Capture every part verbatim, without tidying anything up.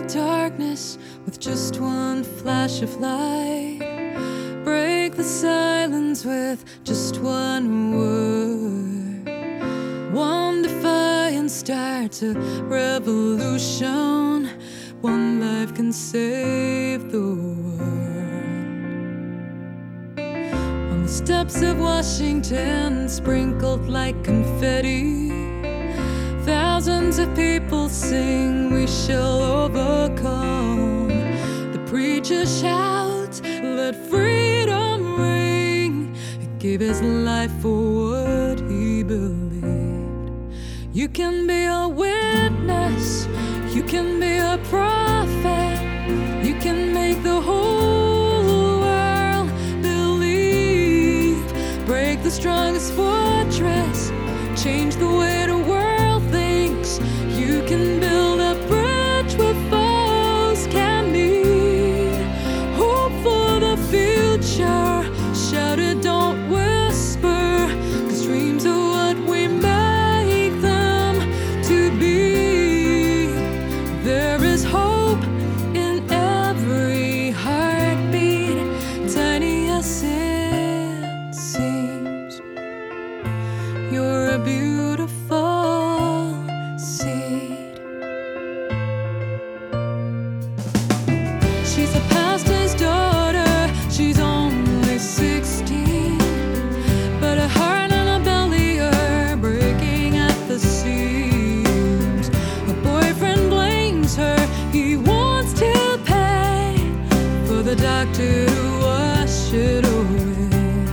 darkness with just one flash of light. Break the silence with just one word. One defiant start to revolution. One life can save the world. On the steps of Washington, sprinkled like confetti, thousands of people sing, we shall overcome. The preacher shouts, let freedom ring. He gave his life for what he believed. You can be a witness, you can be a prophet, you can make the whole world believe. Break the strongest fortress, change the way the world thinks. You can build a bridge where foes can meet. Hope for the future, shout it, don't whisper, 'cause dreams are what we make them to be. There is hope in every heartbeat, tiny as it seems. You're a beautiful seed. She's a pastor's daughter, she's only sixteen, but her heart and her belly are breaking at the seams. Her boyfriend blames her, he wants to pay for the doctor to wash it away.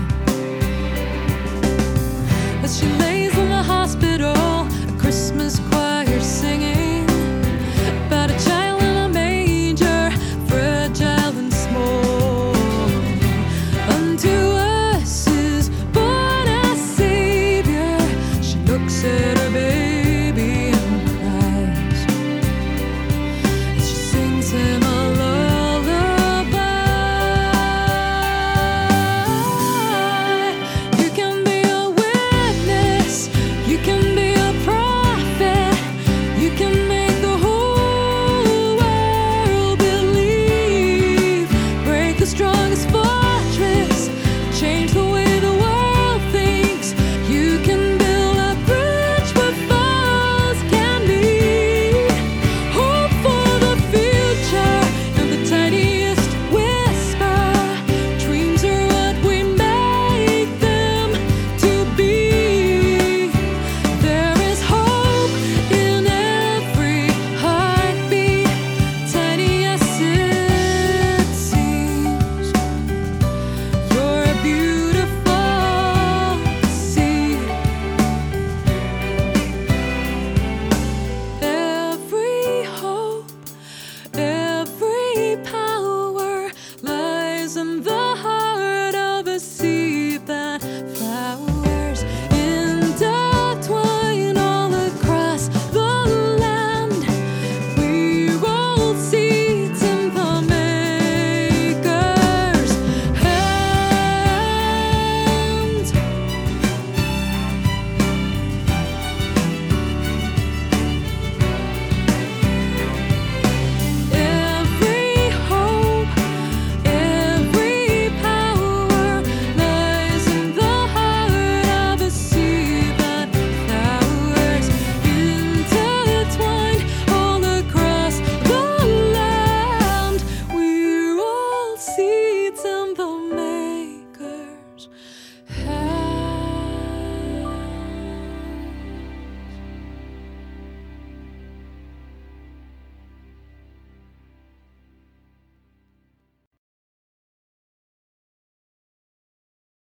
As she lays in the hospital, a Christmas choir singing about a child in a manger, fragile and small. Unto us is born a Savior. She looks at her baby and cries as she sings him a lullaby. You can be a witness, you can be a prophet, you can make the whole world believe. Break the strongest fortress, change the way the world thinks. You can build a bridge where foes can meet. Hope for the future and the tiniest whisper. Dreams are what we make them to be. There is hope in every heartbeat, tiny as it seems. You're a beautiful seed. Every hope, every power lies in the heart of a seed that flowers intertwine all across the land. We're all seeds in the maker's hand. Every hope, every power lies in the heart of a seed that flowers intertwined all across the land. We're all seeds.